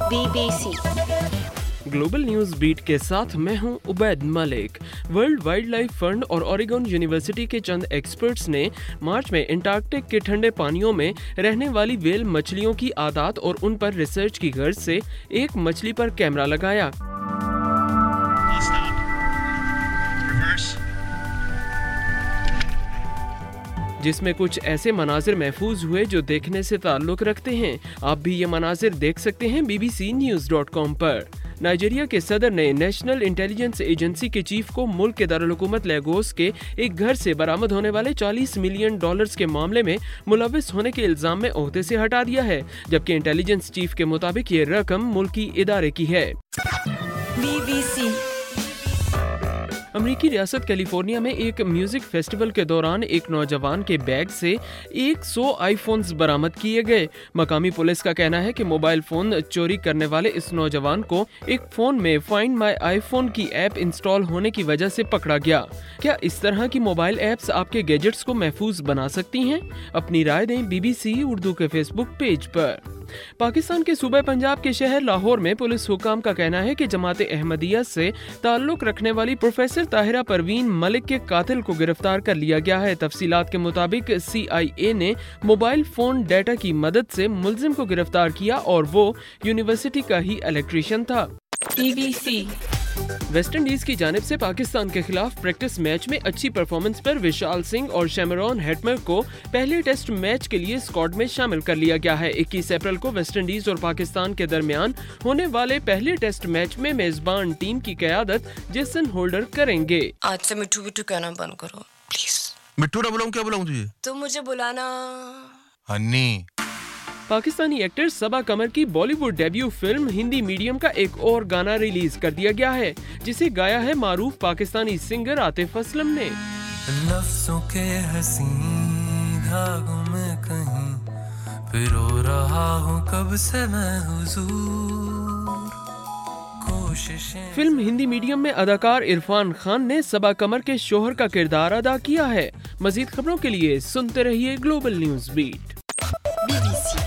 BBC global news beat के साथ मैं हूं Ubaid Malik. World Wildlife Fund और ओरेगन यूनिवर्सिटी के चंद एक्सपर्ट्स ने मार्च में अंटार्कटिक के ठंडे पानियों में रहने वाली व्हेल मछलियों की आदत और उन पर रिसर्च की गर्ज से एक मछली पर कैमरा लगाया। जिसमें कुछ ऐसे मनाजिर महफूज हुए जो देखने से ताल्लुक रखते हैं। आप भी ये मनाजिर देख सकते हैं bbcnews.com पर। नाइजीरिया के सदर ने नेशनल इंटेलिजेंस एजेंसी के चीफ को मुल्क के दारुल-हुकूमत लेगोस के एक घर से बरामद होने वाले $40 मिलियन के मामले में मुलव्विस होने के इल्जाम में ओहदे से हटा दिया है, जबकि इंटेलिजेंस चीफ के मुताबिक ये रकम मुल्की इदारे की है। BBC अमेरिकी रियासत कैलिफोर्निया में एक म्यूजिक फेस्टिवल के दौरान एक नौजवान के बैग से 100 आईफोन्स बरामद किए गए। मकामी पुलिस का कहना है कि मोबाइल फोन चोरी करने वाले इस नौजवान को एक फोन में फाइंड माई आईफोन की ऐप इंस्टॉल होने की वजह से पकड़ा गया। क्या इस तरह की मोबाइल ऐप्स आपके गैजेट्स को महफूज बना सकती हैं? अपनी राय दें BBC उर्दू के फेसबुक पेज पर। पाकिस्तान के सूबे पंजाब के शहर लाहौर में पुलिस हुकाम का कहना है कि जमाते अहमदिया से ताल्लुक रखने वाली प्रोफेसर ताहिरा परवीन मलिक के कातिल को गिरफ्तार कर लिया गया है। तफसीलात के मुताबिक CIA ने मोबाइल फोन डेटा की मदद से मुल्जिम को गिरफ्तार किया और वो यूनिवर्सिटी का ही इलेक्ट्रीशियन था। BBC वेस्ट इंडीज की जानिब से पाकिस्तान के खिलाफ प्रैक्टिस मैच में अच्छी परफॉर्मेंस पर विशाल सिंह और शैमरॉन हेटमर को पहले टेस्ट मैच के लिए स्क्वाड में शामिल कर लिया गया है। 21 अप्रैल को वेस्ट इंडीज और पाकिस्तान के दरमियान होने वाले पहले टेस्ट मैच में मेजबान टीम की क़यादत जेसन होल्डर करेंगे। आज से मिट्टू बिट्टू कहना बंद करो प्लीज। मिट्टू ना बुलाऊं, क्या बुलाऊं तुझे? तो मुझे बुलाना हन्नी। पाकिस्तानी एक्टर सबा कमर की Bollywood debut film Hindi medium का एक और गाना रिलीज कर दिया गया है, जिसे गाया है मारूफ पाकिस्तानी सिंगर आतिफ असलम ने। लफ्ज़ों के हसीन धागों में कहीं पिरो रहा हूँ कब से मैं हुजूर। फिल्म हिंदी मीडियम में अदाकार इरफान खान ने सबा कमर के शोहर का किरदार अदा किया है। मजीद खबरों के लिए सुनते रहिए ग्लोबल न्यूज बीट। BBC